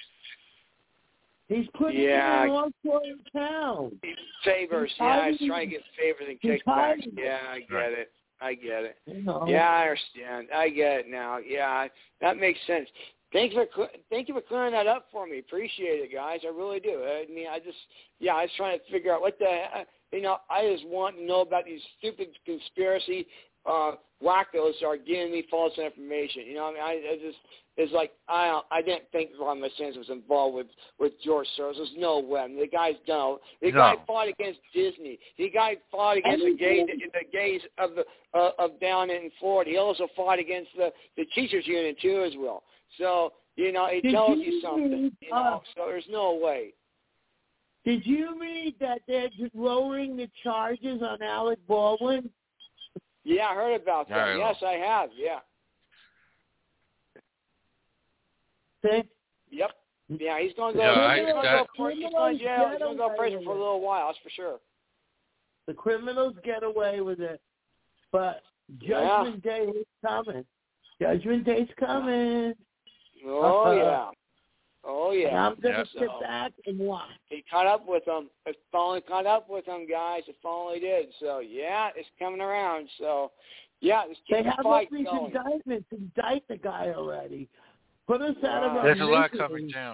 He's putting Yeah. it in offshore accounts. Favors. He's Yeah, he's hiding- trying to get favors and he's kickbacks. hiding. Yeah, I get Right. it. I get it. You know. Yeah, I understand. I get it now. Yeah, that makes sense. Thank you for thank you for clearing that up for me. Appreciate it, guys. I really do. I mean, I just yeah, I was trying to figure out what the you know. I just want to know about these stupid conspiracy uh, wackos that are giving me false information. You know, I mean, I, I just it's like I don't, I didn't think Ron DeSantis was involved with with George Soros. There's no way. I mean, the guy's done. The No. guy fought against Disney. The guy fought against the gays, the gays of the uh, of down in Florida. He also fought against the the teachers union too as well. So, you know, it Did tells you you something, read, you know, uh, so there's no way. Did you read that they're lowering the charges on Alec Baldwin? Yeah, I heard about that. Very Yes, I have, yeah. They, Yep. Yeah, he's going to go, Yeah, he's I- going to that- go, for, he's going to jail. He's going to go to prison for a little while, that's for sure. the criminals get away with it, but Judgment Day is coming. Judgment Day's coming. Oh, Uh-huh. yeah. Oh, And yeah. I'm going to Yeah. sit So, back and watch. he caught up with them. It finally caught up with them, guys. It finally did. So, yeah, it's coming around. So, yeah, let's keep They the have all fight these going. indictments. Indict the guy already. Put us out of Wow. our there's a lot misery. coming down.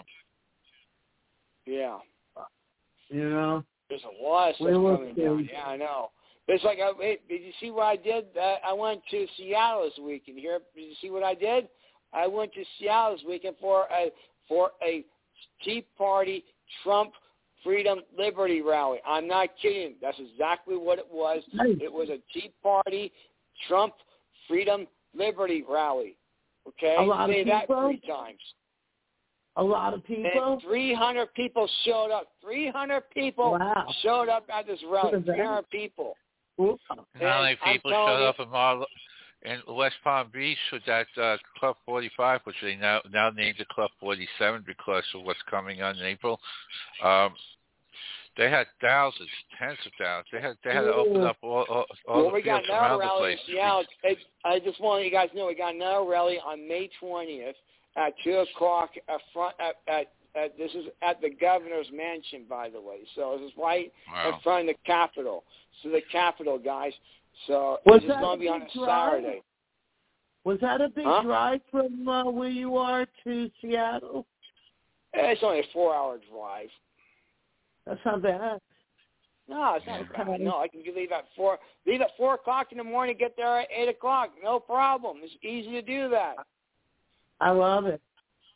Yeah. You know? There's a lot of stuff We will coming see. down. Yeah, I know. It's like, I, hey, did you see what I did? Uh, I went to Seattle this weekend. Here, did you see what I did? I went to Seattle this weekend for a for a Tea Party Trump Freedom Liberty rally. I'm not kidding. That's exactly what it was. Nice. It was a Tea Party Trump Freedom Liberty rally. Okay, A lot of say that people? three times. A lot of people. And three hundred people showed up. three hundred people Wow. showed up at this rally. What is that? three hundred people. Ooh. How many And I'm people telling showed you- up in Mar- in West Palm Beach with that uh, Club forty-five, which they now now named the Club forty-seven because of what's coming on in April. Um, they had thousands, tens of thousands. They had they had to open up all all, all Well, the we got fields another around the rally place. in Seattle. It, I just want you guys to know we got another rally on May twentieth at two o'clock at front at, at, at this is at the governor's mansion, by the way. So this is right Wow. in front of the Capitol. So the Capitol, guys. So Was this is that going a to be on a big drive? Saturday. Was that a big Huh? drive from uh, where you are to Seattle? Eh, It's only a four-hour drive. That's not bad. No, it's not Okay. bad. No, I can leave at four. Leave at four o'clock in the morning. Get there at eight o'clock. No problem. It's easy to do that. I love it.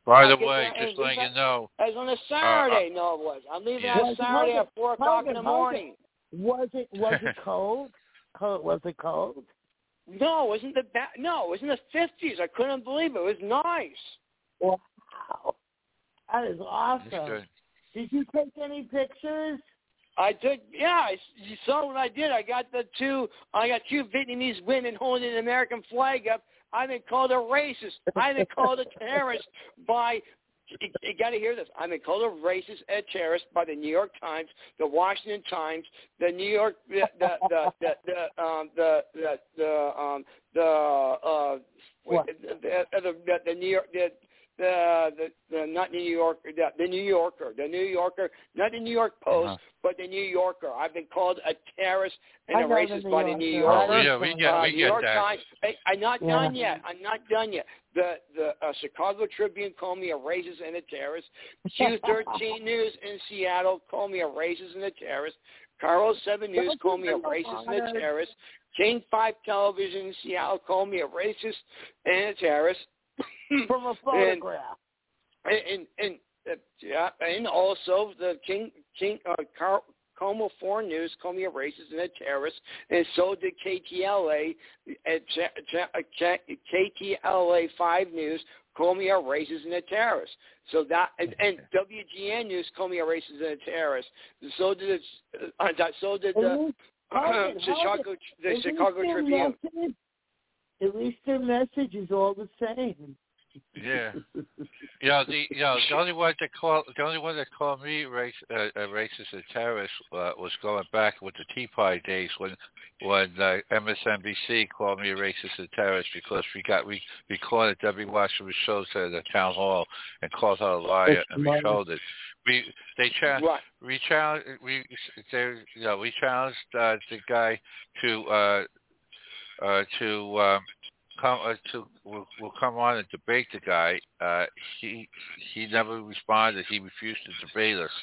By the way, just letting you know. It was on a Saturday. Uh, no, it was. I'm leaving yeah. on Saturday at four o'clock in the morning. Was it was it cold? cold? Was it cold? No, it wasn't the ba- no, it was in the fifties. I couldn't believe it. It was nice. Wow, that is awesome. Did you take any pictures? I took, yeah. I, you saw what I did. I got the two. I got two Vietnamese women holding an American flag up. I've been called a racist. I've been called a terrorist by. You, you got to hear this. I've been called a racist and a terrorist by the New York Times, the Washington Times, the New York, the the the the, the um the the the um the uh what? The, the, the, the New York the. The, the the not New York the, the New Yorker the New Yorker not the New York Post uh-huh. but the New Yorker. I've been called a terrorist and a racist by the New Yorker. Oh, yeah, we get uh, we New get York that. Times. Hey, I'm not yeah. done yet. I'm not done yet. The the uh, Chicago Tribune called me a racist and a terrorist. Q thirteen News in Seattle called me a racist and a terrorist. Carl seven News called me a racist and a terrorist. King five Television in Seattle called me a racist and a terrorist. From a photograph. And and, and uh, yeah, and also the King King uh, Car- Como Foreign News called me a racist and a terrorist, and so did K T L A. At K T L A five News called me a racist and a terrorist. So that and, and W G N News called me a racist and a terrorist. So did uh, so did the uh, Chicago the Chicago Tribune. Message, at least their message is all the same. Yeah, you know the you know the only one that called the only one that called me race, uh, a racist and terrorist uh, was going back with the Tea Party days when when uh, M S N B C called me a racist and terrorist because we got we we called it Debbie Wasserman shows at the town hall and called her a liar and we showed it. We they challenged right. we challenged we they, you know we challenged uh, the guy to uh, uh, to. Um, Come uh, to will will come on and debate the guy. Uh, he he never responded. He refused to debate us.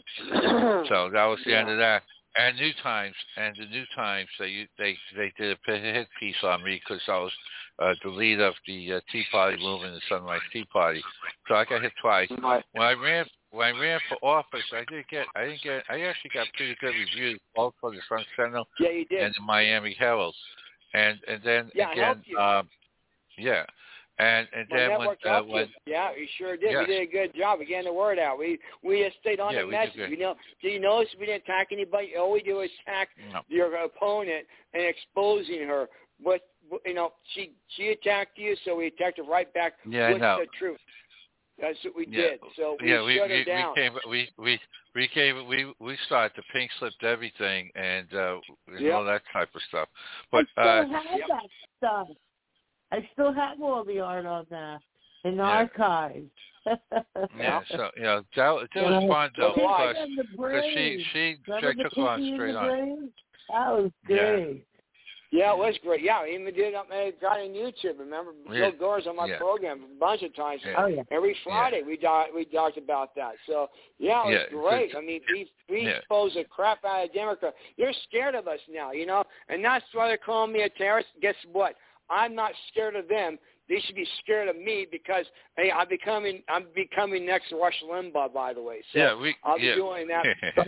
So that was the yeah. end of that. And New Times and the New Times they they they did a hit piece on me because I was uh, the lead of the uh, Tea Party movement, the Sunrise Tea Party. So I got hit twice. Right. When I ran when I ran for office, I did get I didn't get I actually got pretty good reviews both for the Sun Sentinel yeah, you did. and the Miami Herald. And and then yeah, again, um, yeah, and and My then when, uh, when yeah, we sure did. Yes. We did a good job of getting the word out. We we just stayed on yeah, the we message. did You know, do you notice we didn't attack anybody? All we do is attack no. your opponent and exposing her. But you know, she she attacked you, so we attacked her right back Yeah, with I know. the truth. That's what we yeah. did. So we yeah, we shut her we, down. we came we we we came we we started the pink slipped everything and uh, and yep. all that type of stuff. But I uh, still have yep. that stuff. I still have all the art on that in the yeah. archives. yeah, so you know that, that You was know, fun though Pinky because in the because she brain. she Remember she took the on Pinky in straight the on. brain? That was Yeah. great. Yeah, it was great. Yeah, I even did up I got on YouTube. Remember, Yeah. Bill Gore's on my Yeah. program a bunch of times. Yeah. Oh, yeah. Every Friday Yeah. we talk, we talked about that. So yeah, it was Yeah, great. it's- I mean, we we yeah. exposed the crap out of Democrats. They're scared of us now, you know, and that's why they're calling me a terrorist. Guess what? I'm not scared of them. They should be scared of me because hey, I'm becoming I'm becoming next to Rush Limbaugh, by the way. So yeah, we I'll be yeah. doing that.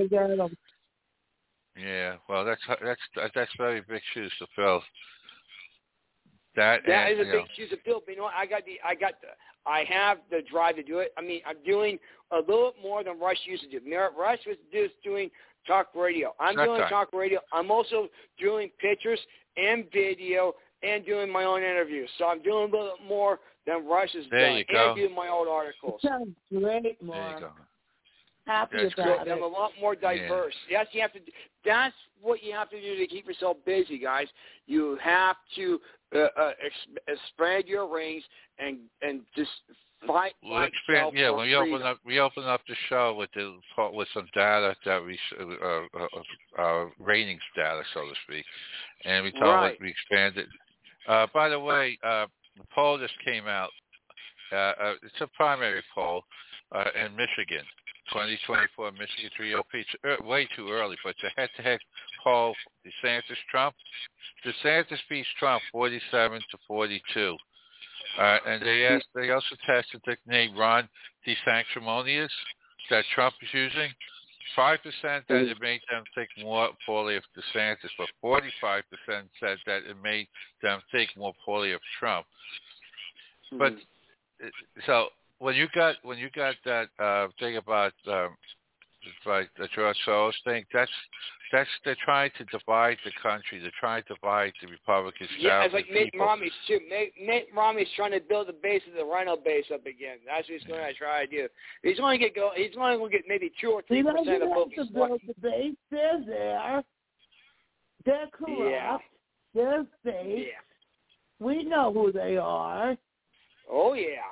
Yeah, well, that's that's that's very big shoes to fill. That That and, is a you big know, shoes to fill. But you know what? I got the I got the I have the drive to do it. I mean, I'm doing a little more than Rush used to do. Rush was just doing talk radio. I'm That doing time. talk radio. I'm also doing pictures and video and doing my own interviews. So I'm doing a little bit more than Rush has There done. you go. And doing my own articles. Sounds great, there Mark. you go. Happy That's about So it. I'm a lot more diverse. Yeah. Yes, you have to. That's what you have to do to keep yourself busy, guys. You have to uh, uh, ex- spread your wings and and just fight. We'll like expand. Yeah, for when we freedom. open up, we open up the show with the with some data that we uh, uh, uh, ratings data, so to speak, and we tell Right. what we expanded. Uh, by the way, uh, the poll just came out. Uh, uh, it's a primary poll uh, in Michigan, twenty twenty-four Michigan G O P. It's uh, way too early, but it's a head-to-head poll. DeSantis Trump. DeSantis beats Trump forty-seven to forty-two. Uh, and they asked, they also tested the name Ron DeSanctimonious that Trump is using. Five percent that it made them think more poorly of DeSantis, but forty-five percent said that it made them think more poorly of Trump. Mm-hmm. But so when you got when you got that uh, thing about um, like the George Soros thing, that's that's they're trying to divide the country. They're trying to divide the Republicans. Yeah, it's like Mitt Romney's too. Mitt, Mitt Romney's trying to build the base of the Rhino base up again. That's what he's going to try to do. He's going to get go. He's going to get maybe two or three percent of votes. To build the base. They're there. They're corrupt. Yeah. They're fake. Yeah. We know who they are. Oh yeah.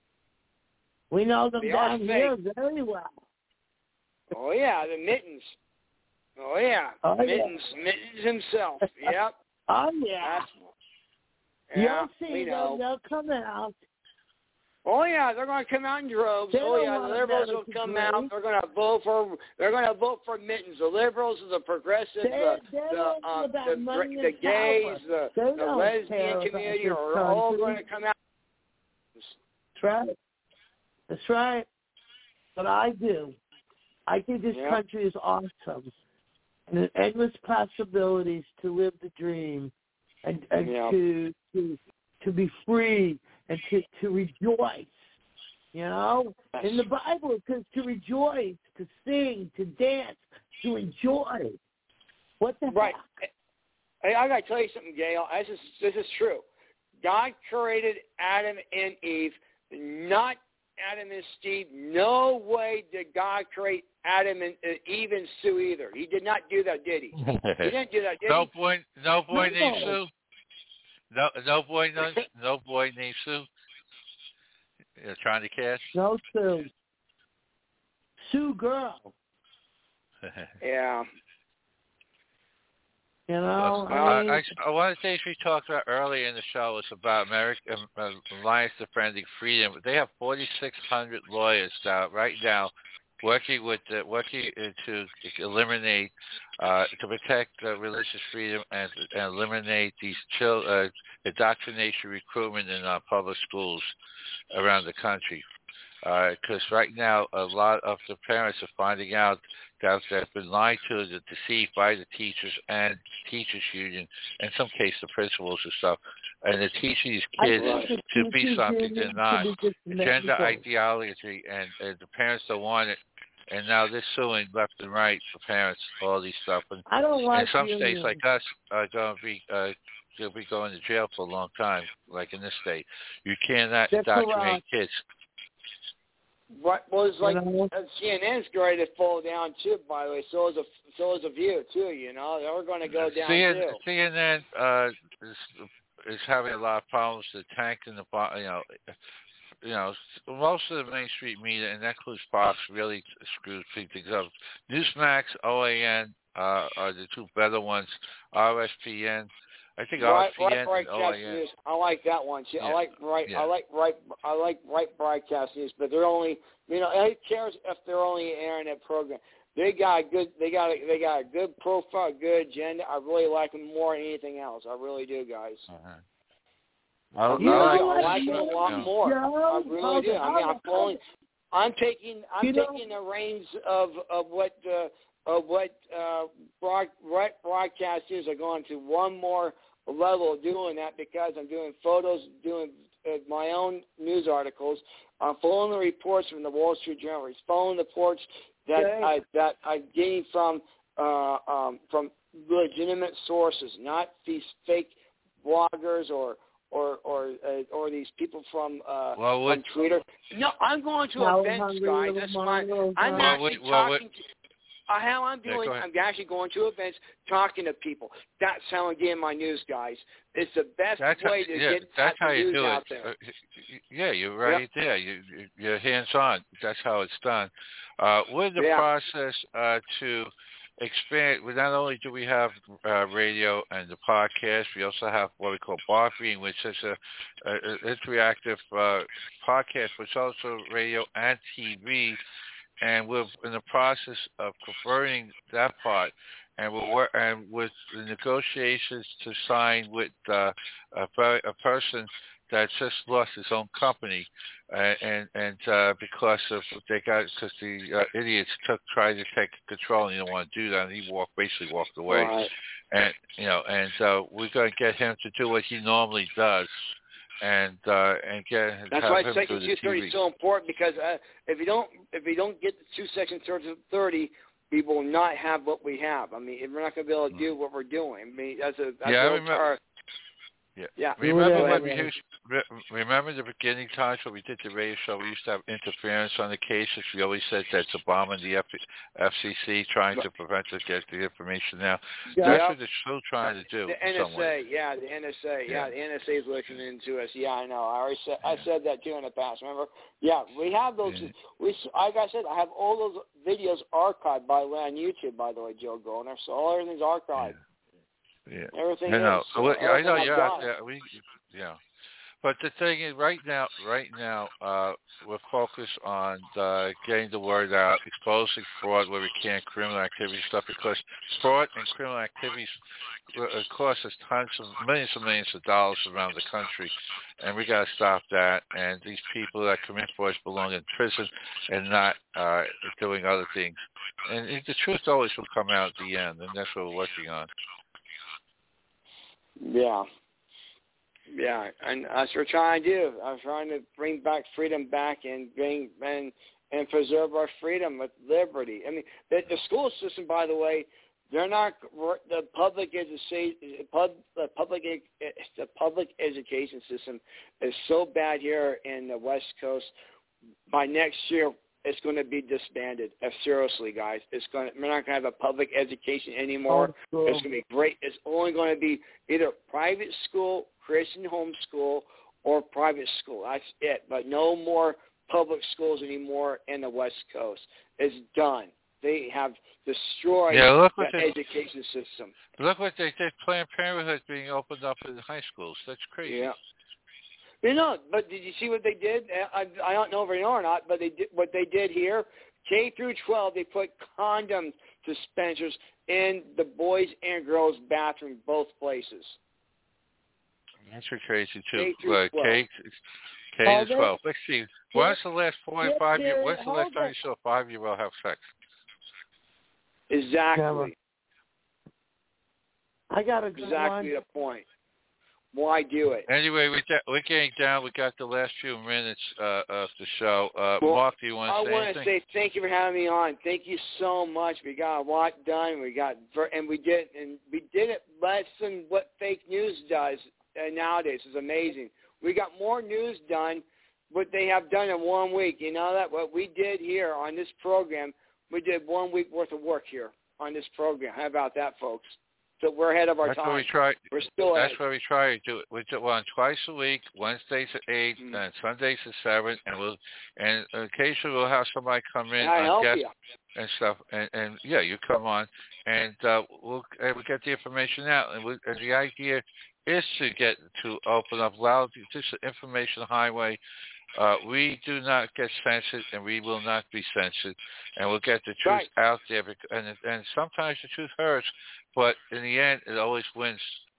We know them they down here very well. Oh yeah, the Mittens. Oh yeah, oh, Mittens, yeah. Mittens himself. Yep. Oh yeah. That's, yeah, You'll see we them. know. They'll come out. Oh yeah, they're going to come out in droves. They oh yeah, the liberals will come agree. out. They're going to vote for. They're going to vote for Mittens. The liberals, the progressives, they, the the, uh, the, the, the gays, the, the lesbian community are all going to come out. That's right. That's right. But I do. I think this yeah. country is awesome, and endless possibilities to live the dream, and, and yeah. to to to be free and to, to rejoice. You know, yes. in the Bible it says to rejoice, to sing, to dance, to enjoy. What the right? heck? Hey, I got to tell you something, Gail. This is this is true. God created Adam and Eve, not Adam and Steve. No way did God create Adam and uh, Eve and Sue either. He did not do that, did he? He didn't do that, did no he? Boy, no boy no. named Sue. No, no boy, no, no boy named Sue. You're trying to catch? No Sue. Sue girl. yeah. You know, well, I, mean, I, I, one of the things we talked about earlier in the show was about American uh, Alliance Defending Freedom. They have forty-six hundred lawyers now, right now, working with uh, working to eliminate, uh, to protect uh, religious freedom and, and eliminate these chill, uh, indoctrination recruitment in our public schools around the country. Because uh, right now, a lot of the parents are finding out that they've been lied to, and deceived by the teachers and teachers union, in some cases the principals and stuff, and they're teaching these kids to be something they're not. Gender ideology, and, and the parents don't want it, and now they're suing left and right for parents, all these stuff. And I don't like in some union. states like us are going to be uh, you'll be going to jail for a long time, like in this state. You cannot That's indoctrinate kids. What was like you know? C N N's going to fall down too. By the way, so is a so is a View too. You know, they're going to go down C N N, too. C N N uh, is is having a lot of problems. The tank in the you know, you know, most of the Main Street media, and that includes Fox, really screws things up. Newsmax, O A N uh, are the two better ones. R S P N. I think right, R S P N right and O A N. News. I like that one too. Yeah. I like right. Yeah. I like right. I like right broadcast news, but they're only. You know, who cares if they're only an internet program? They got a good. They got. A, they got a good profile, good agenda. I really like them more than anything else. I really do, guys. Uh-huh. I, I, really, I like, I like them a lot yeah. more. No, I really do. I mean, I'm pulling. I'm taking. I'm you taking know, the reins of of what uh, of what uh, broad, right broadcast is. are going to one more level of doing that because I'm doing photos, doing uh, my own news articles. I'm following the reports from the Wall Street Journal. He's following the reports that yeah. I that I'm getting from uh, um, from legitimate sources, not these fake bloggers or or or uh, or these people from uh, well, what, from Twitter. No, I'm going to no, events, hungry, guys. That's fine. I'm well, actually what, well, talking. To, uh, how I'm doing, yeah, I'm actually going to events, talking to people. That's how I'm getting my news, guys. It's the best that's way how, to yeah, get that's the how you news do out it. there. Uh, yeah, you're right yep. there. You, you're hands-on. That's how it's done. Uh, we're in the yeah. process uh, to expand. Well, not only do we have uh, radio and the podcast, we also have what we call Barfing, which is a, a, a interactive uh, podcast, which is also radio and T V. And we're in the process of converting that part, and we're and with the negotiations to sign with uh, a, a person that just lost his own company, uh, and and uh, because of they got because the uh, idiots took tried to take control and he didn't want to do that, and he walked basically walked away, Right. and you know, and uh, we're going to get him to do what he normally does, and uh, and get That's have why him Section do two the thirty T V. is so important because uh, if you don't if you don't get the two Section thirty, we will not have what we have. I mean, we're not going to be able to do what we're doing. I mean, that's a that's Yeah, I a, remember. our, Yeah. yeah. Remember when we used, re- remember the beginning times when we did the radio show, we used to have interference on the cases. We always said that's a bomb in the F- FCC trying to prevent us getting the information now. Yeah. That's Yep. what they're still trying to do. The N S A, yeah, the N S A, yeah. yeah, the N S A is looking into us. Yeah, I know. I already said I said that too in the past. Remember? Yeah, we have those. Yeah. We, like I said, I have all those videos archived by the way on YouTube. By the way, Joe Golner. So all everything's archived. Yeah. Everything I know. is. Well, So I know. I've Yeah. done. Yeah. We. Yeah. But the thing is, right now, right now, uh, we're focused on uh, getting the word out, exposing fraud where we can, criminal activity stuff, because fraud and criminal activities uh, cost us tons of millions and millions of dollars around the country, and we got to stop that. And these people that commit frauds belong in prison and not uh, doing other things. And it, the truth always will come out at the end, and that's what we're working on. Yeah. Yeah, and that's what we're trying to do. I'm trying to bring back freedom back and bring and and preserve our freedom with liberty. I mean, the, the school system, by the way, they're not the public education. The public the public education system is so bad here in the West Coast. By next year, it's going to be disbanded. Uh, seriously, guys, it's going. To, we're not going to have a public education anymore. Oh, it's going to be great. It's only going to be either private school, Christian homeschool, or private school. That's it. But no more public schools anymore in the West Coast. It's done. They have destroyed yeah, look the what they, education system. Look what they did. Planned Parenthood being opened up in high schools. That's crazy. Yeah. You know, but did you see what they did? I, I don't know if you know or not, but they did what they did here. K through twelve, they put condom dispensers in the boys and girls' bathroom, both places. That's crazy too. K through uh, K, K Are to twelve. Let's see. When's the last four and five year? When's the last time you saw a five year old have sex? Exactly. I got a good exactly one. the point. Why do it? Anyway, we we're getting down. We got the last few minutes uh, of the show. Uh, Well, Mark, do you want to I say want anything? to say thank you for having me on. Thank you so much. We got a lot done. We got and we did and we did it less than what fake news does uh, nowadays. It's amazing. We got more news done what they have done in one week. You know that what we did here on this program, we did one week worth of work here on this program. How about that, folks? So we're ahead of our that's time. What we try, we're still That's ahead. what we try to do. It. We do one twice a week, Wednesdays at eight, Mm-hmm. and Sundays at seven, and we'll and occasionally we'll have somebody come in And I on help guest you. and stuff, and, and yeah, you come on, and uh, we'll and we get the information out, and, we, and the idea is to get to open up loud, just an information highway. Uh, we do not get censored, and we will not be censored, and we'll get the truth Right. out there. Because, and and sometimes the truth hurts, but in the end, it always wins.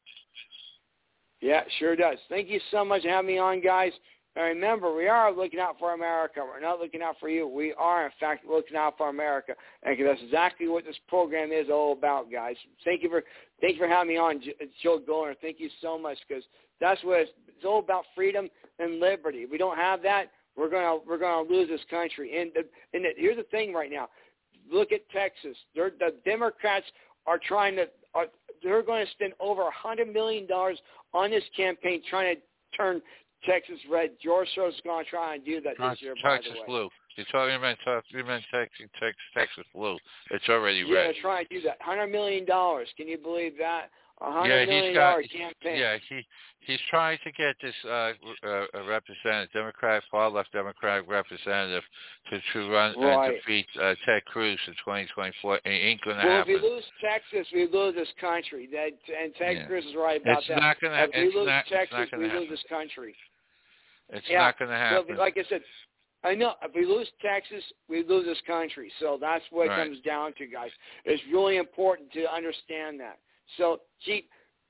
Yeah, sure does. Thank you so much for having me on, guys. And remember, we are looking out for America. We're not looking out for you. We are, in fact, looking out for America, and that's exactly what this program is all about, guys. Thank you for thank you for having me on, Joe Golner. Thank you so much, because that's what it's, it's all about: freedom and liberty. If we don't have that, we're gonna we're gonna lose this country. And the, and the, here's the thing right now: look at Texas. They're, the Democrats are trying to are, they're going to spend over a hundred million dollars on this campaign trying to turn Texas red. George Soros is going to try and do that this year. Texas by the way. blue. You're talking about you meant Texas, Texas, Texas blue. It's already yeah, red. they're trying to do that. Hundred million dollars. Can you believe that? A Yeah, hundred he's million got. dollar campaign. Yeah, he he's trying to get this uh, uh, representative, Democrat, far left Democratic representative, to to run Right. and defeat uh, Ted Cruz in twenty twenty-four. It ain't going to Well, happen. if we lose Texas, we lose this country. That and Ted Yeah. Cruz is right about It's that. not going to. If we It's lose not. Texas, It's not going we to lose happen. this country. It's yeah. not going to happen. So, like I said, I know if we lose Texas, we lose this country. So that's what right. it comes down to, guys. It's really important to understand that. So, gee,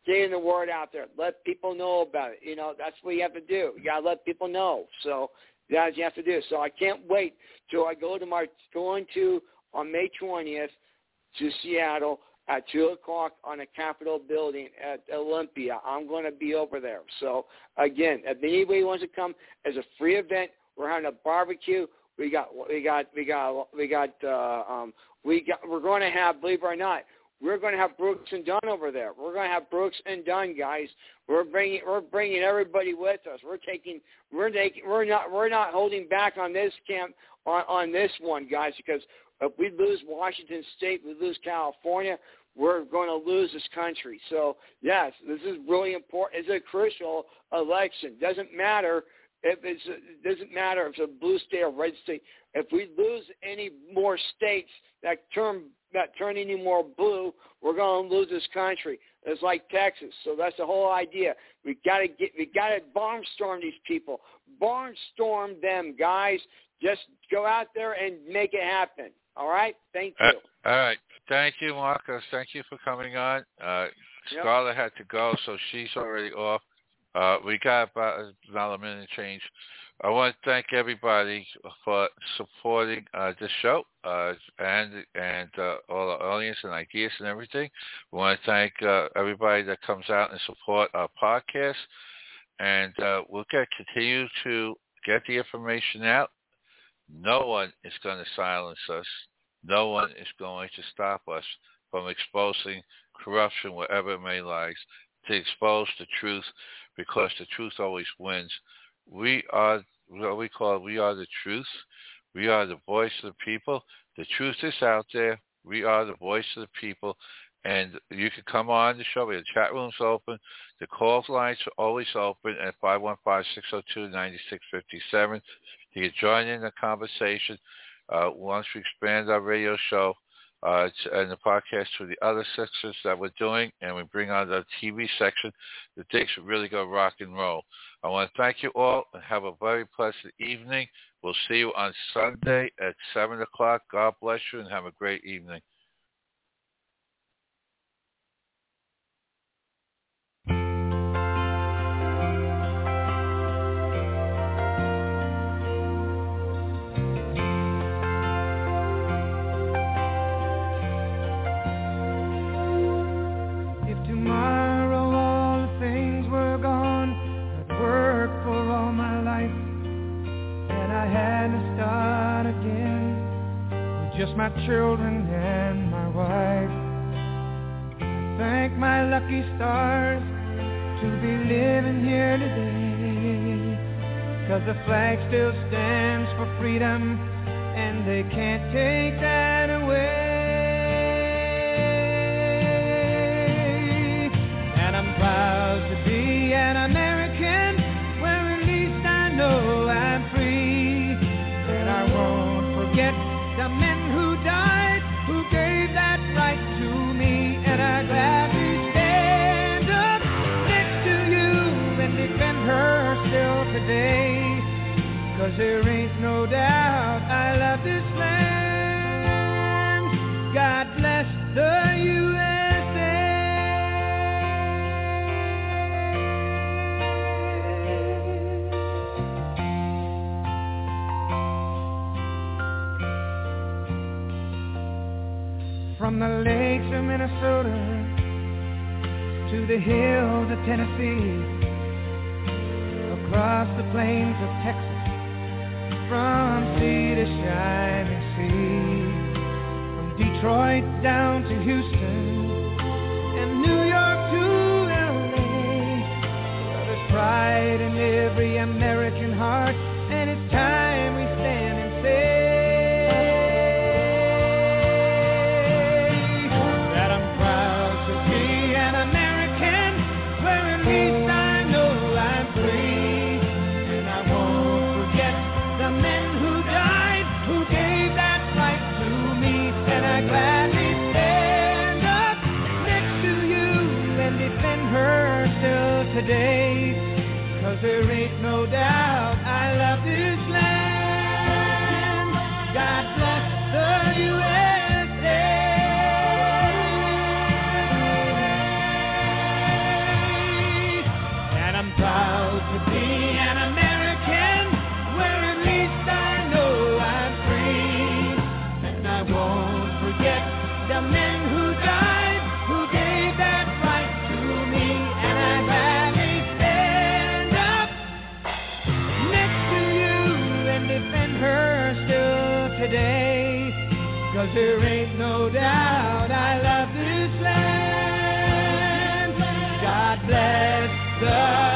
getting the word out there. Let people know about it. You know, that's what you have to do. You got to let people know. So that's what you have to do. So I can't wait till I go to my, going to, on May twentieth to Seattle at two o'clock on the Capitol building at Olympia. I'm going to be over there. So, again, if anybody wants to come, as a free event, we're having a barbecue. We got, we got, we got, we got, uh, um, we got, we're going to have, believe it or not, we're going to have Brooks and Dunn over there. We're going to have Brooks and Dunn, guys. We're bringing, we're bringing everybody with us. We're taking, we're taking, we're not, we're not holding back on this camp, on, on this one, guys, because if we lose Washington State, we lose California, we're going to lose this country. So, yes, this is really important. It's a crucial election. Doesn't matter if it's a, it doesn't matter if it's a blue state or red state. If we lose any more states that turn that turn any more blue, we're going to lose this country. It's like Texas. So that's the whole idea. We got to get we got to barnstorm these people. Barnstorm them, guys. Just go out there and make it happen. All right? Thank you. Uh, all right. Thank you, Marcos. Thank you for coming on. Uh, Yep. Scarlett had to go, so she's already off. Uh, we got about, about a minute and change. I want to thank everybody for supporting uh, this show uh, and and uh, all the audience and ideas and everything. We want to thank uh, everybody that comes out and support our podcast. And uh, we'll get, continue to get the information out. No one is going to silence us. No one is going to stop us from exposing corruption wherever it may lie, to expose the truth, because the truth always wins. We are what we call, we are the truth. We are the voice of the people. The truth is out there. We are the voice of the people. And you can come on the show. The chat room's open. The call lines are always open at five one five, six oh two, nine six five seven. You can join in the conversation. Uh, once we expand our radio show uh, and the podcast to the other sections that we're doing, and we bring on the T V section, the things really go rock and roll. I want to thank you all and have a very pleasant evening. We'll see you on Sunday at seven o'clock. God bless you and have a great evening. Just my children and my wife. Thank my lucky stars to be living here today, 'cause the flag still stands for freedom and they can't take that away. And I'm proud to be an American, where at least I know I'm free. And I won't forget the men who died, who gave that right to me. And I gladly stand up next to you and defend her still today, 'cause there ain't no doubt I love this land. God bless the U S From the lakes of Minnesota to the hills of Tennessee, across the plains of Texas, from sea to shining sea, from Detroit down to Houston and New York to L A. Well, there's pride in every American heart, and it's time we stand and say today, 'cause there ain't no doubt I love this land. God bless the U S A. won't forget the men who died, who gave that right to me, and I'd gladly stand up next to you and defend her still today, 'cause there ain't no doubt I love this land. God bless the